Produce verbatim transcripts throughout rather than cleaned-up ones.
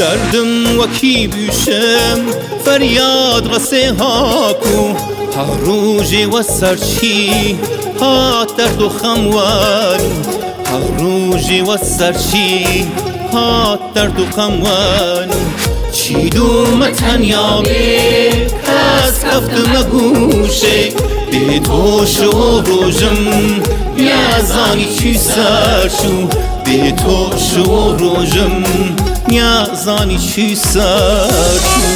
دردم وکی بیشم فریاد غسه هاکو هر روزی و سرچی ها درد و خموانو هر روزی و سرچی ها درد و خموانو چی دوم تنیا بی کس کفتم گوشه به تو شو روزم نیازانی چی سرشو به تو شو روزم نیازانی چی سرشو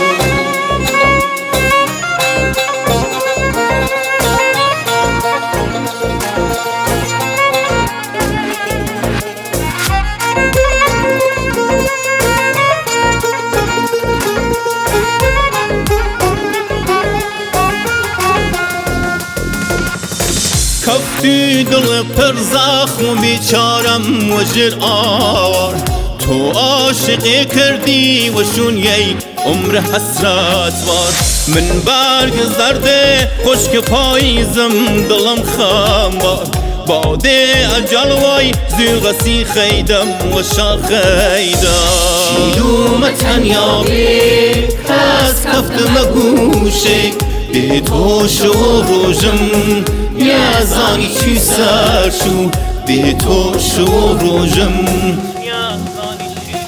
کفتی دل پر زخم و بیچارم و جر آور تو عاشقی کردی و شون یک عمر حسرت وار من برگ زرده خشک پاییزم دلم خمبار باده اجل وای زیغسی خیدم و شاخیدم چی دوم تنیا بی کس کفتم گوشه به تو شو روزم نیازانی چی سرشو به تو شو روزم نیازانی چی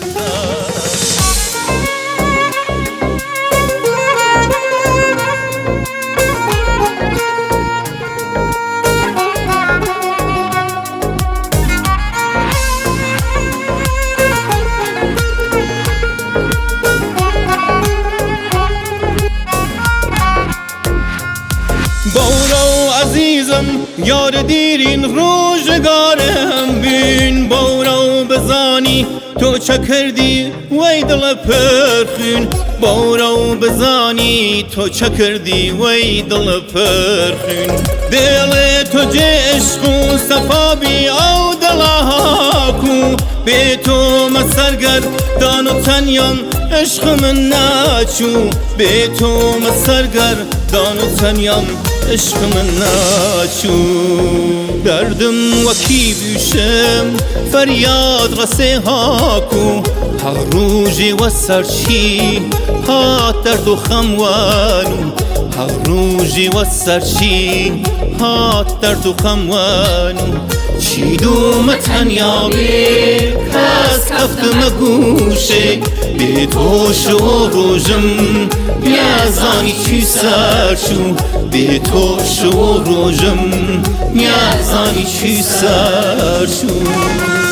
بورو عزیزم یار دیرین روزگارم بین بورو بزانی تو چه کردی وی دل پرخون بورو بزانی تو چه کردی وی دل پرخون دل تو عشق و صفا بی او دل هاکو به تو مسرگر دان و تنیام عشق من ناچو به تو مسرگر دان و تنیام عشق من ناچو دردم وکی بیشم فریاد غسه هاکو هر روزی و سرچی ها درد و خموانو هر روزی و سرچی ها درد و خموانو چی دوم تنیا بی کس کفتم گوشه به تو شو روزم نیازانی چی سرشو به تو شو روزم نیازانی چی سرشو